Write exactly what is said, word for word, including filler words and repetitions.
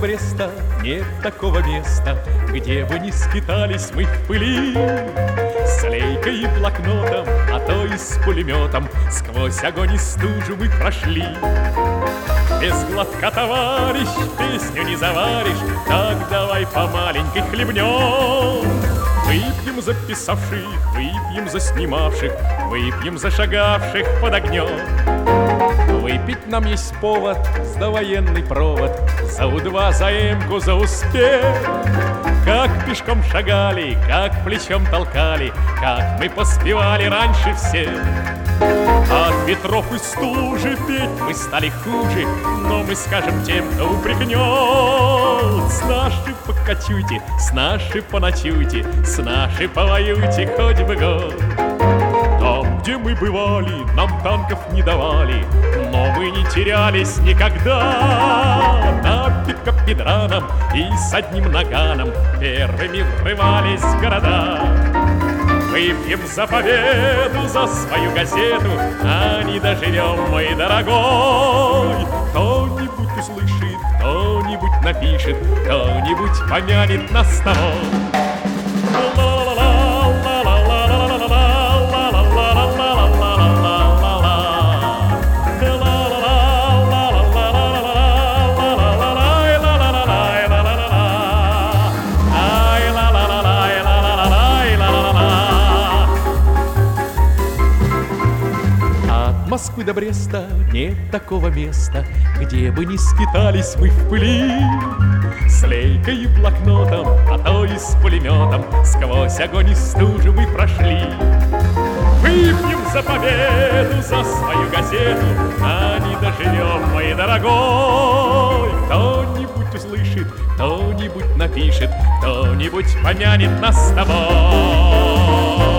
Бреста нет такого места, где бы не скитались мы в пыли. С лейкой и блокнотом, а то и с пулеметом сквозь огонь и стужу мы прошли. Без глотка, товарищ, песню не заваришь, так давай по маленькой хлебнем. Выпьем за писавших, выпьем за снимавших, выпьем за шагавших под огнем. Выпить нам есть повод, за военный провод, за У-два, за Эмку, за успех. Как пешком шагали, как плечом толкали, как мы поспевали раньше всех. От ветров и стужи петь мы стали хуже, но мы скажем тем, кто упрекнет: с нашей покачуйте, с нашей поночуйте, с нашей повоюйте хоть бы год. Там, где мы бывали, нам танков не давали, но мы не терялись никогда. На пикапедраном и с одним наганом первыми врывались в города. Выпьем за победу, за свою газету, а не доживем, мой дорогой. Кто-нибудь услышит, кто-нибудь напишет, кто-нибудь помянет нас с тобой. Москвы до Бреста нет такого места, где бы не скитались мы в пыли. С лейкой и блокнотом, а то и с пулеметом сквозь огонь и стужу мы прошли. Выпьем за победу, за свою газету, а не доживем, мой дорогой. Кто-нибудь услышит, кто-нибудь напишет, кто-нибудь помянет нас с тобой.